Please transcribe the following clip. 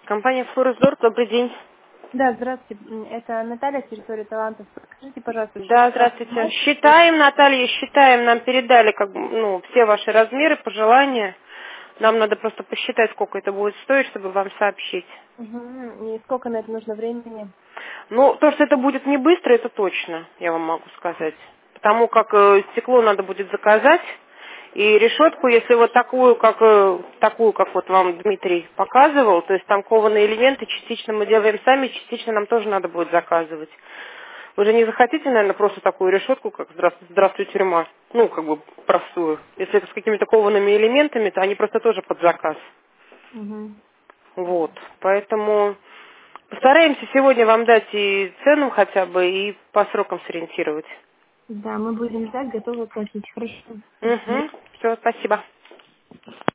Компания Флоризорт, добрый день. Да, здравствуйте. Это Наталья, территория талантов. Скажите, пожалуйста, Да, здравствуйте. Считаем, Наталья, считаем. Нам передали все ваши размеры, пожелания. Нам надо просто посчитать, сколько это будет стоить, чтобы вам сообщить. Угу. И сколько на это нужно времени? Ну, то, что это будет не быстро, это точно, я вам могу сказать. Потому как стекло надо будет заказать. И решетку, если вот такую, как вот вам Дмитрий показывал, то есть там кованые элементы, частично мы делаем сами, частично нам тоже надо будет заказывать. Вы же не захотите, наверное, просто такую решетку, как «Здравствуй, тюрьма», ну, как бы простую. Если это с какими-то коваными элементами, то они просто тоже под заказ. Угу. Вот, поэтому постараемся сегодня вам дать и цену хотя бы, и по срокам сориентировать. Да, мы будем ждать, готовы платить. Хорошо. Спасибо. Угу, все, спасибо.